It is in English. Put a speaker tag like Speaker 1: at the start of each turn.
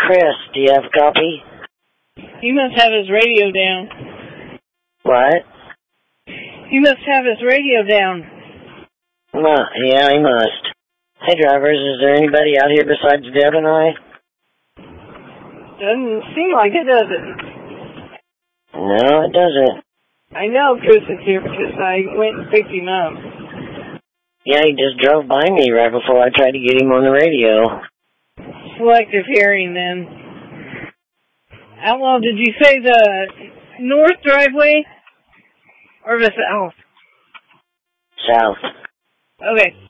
Speaker 1: Chris, do you have a copy?
Speaker 2: He must have his radio down.
Speaker 1: What?
Speaker 2: He must have his radio down.
Speaker 1: Yeah, he must. Hey, drivers, is there anybody out here besides Deb and I?
Speaker 2: Doesn't seem like it, does it?
Speaker 1: No, it doesn't.
Speaker 2: I know Chris is here because I went and picked him up.
Speaker 1: Yeah, he just drove by me right before I tried to get him on the radio.
Speaker 2: Selective hearing, then. Outlaw, did you say the north driveway or the south?
Speaker 1: South.
Speaker 2: Okay.